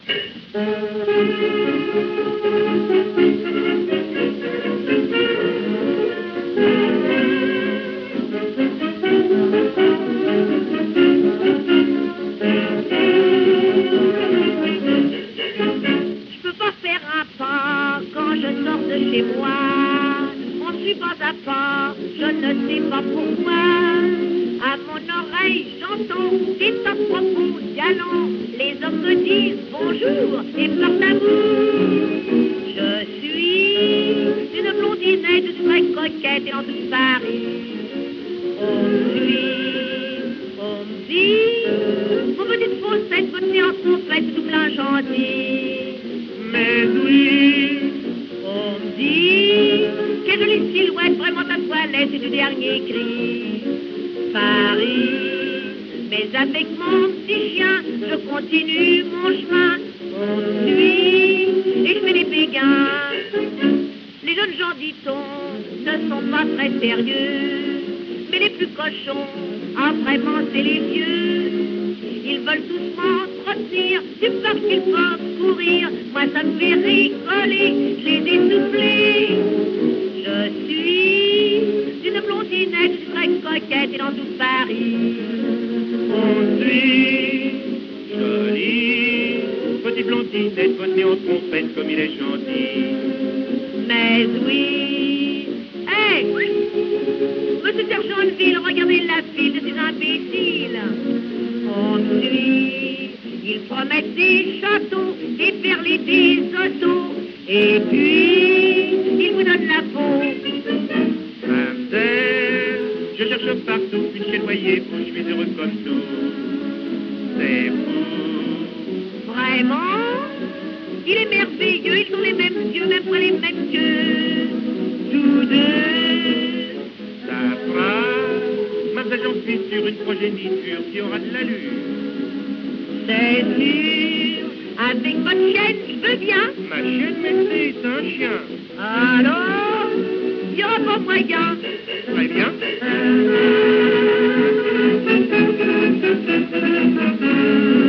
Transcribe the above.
Chez moi, on suit pas à pas, je ne sais pas pourquoi. À mon oreille, j'entends des tas de propos galants. Les hommes me disent bonjour et parlent d'amour. Je suis une blondinette très coquette et dans tout Paris. On me suit, on me dit, vos petites faussettes, votre séance complète, tout plein gentil. Mais oui, on me dit, quelle jolie silhouette, vraiment ta toilette est du dernier cri. Paris, mais avec mon petit chien, je continue mon chemin. On me suit et je fais des béguins. Les jeunes gens, dit-on, ne sont pas très sérieux, mais les plus cochons, ah vraiment c'est les vieux. Ils veulent tous m'entretenir, du parce qu'ils peuvent courir. Moi ça me fait rigoler, je les essouffler. Je suis une blondinette très coquette et dans tout Paris. On suit, jolie, petite blondinette, votre en trompette comme il est gentil. Mais oui, hey, monsieur Sergenteville, regardez la fille de ces imbéciles. On suit, ils promettent des châteaux, des perles et des autos, et puis ils vous donnent la peau. Marcel, je cherche partout une chienne noyée, où je suis heureux comme tout. C'est fou. Vraiment, il est merveilleux, ils ont les mêmes yeux, même pas les mêmes yeux. Tous deux. Ça fera, Marcel, j'en suis sur une progéniture qui aura de l'allure. C'est sûr, avec votre chienne, je veux bien. Ma chienne, mais c'est un chien. Alors, il n'y aura pas moyen. Très bien.